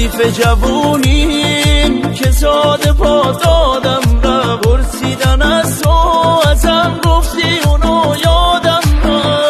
حیف جوونیم که ساده پا دادم را پرسیدن از تو ازم گفتی اونو یادم را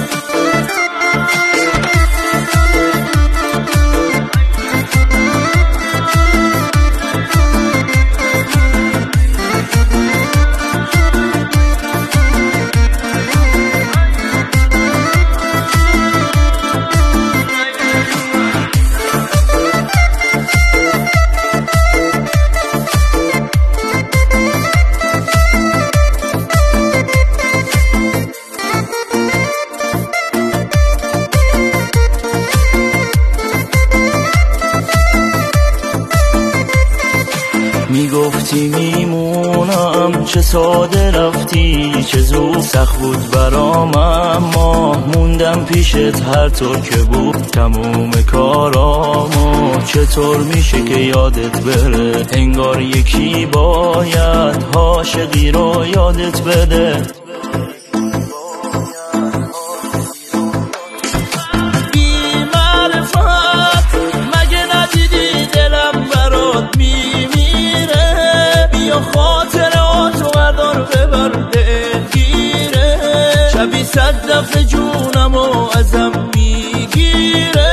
میگفتی میمونم چه ساده رفتی چه زود سخت بود برام اما موندم پیشت هر طور که بود تموم کارامو چطور میشه که یادت بره انگار یکی باید عاشقی رو یادت بده خاطراتو بردار ببر دلگیره شبی 100 دفعه جونمو ازم میگیره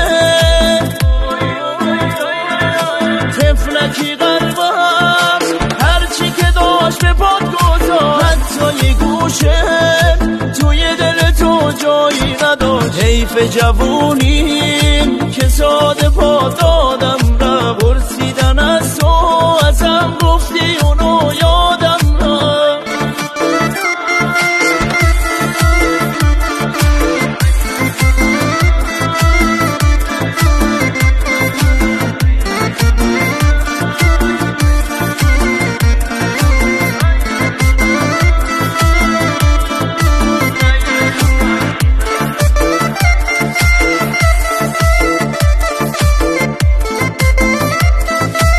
طفلکی قلبم هرچی که داشت به پات گذاشت حتی یه گوشه توی دل تو جایی نداشت حیف جوونیم که ساده پا دادم را پرسیدن از تو ازم گفتی اونو یا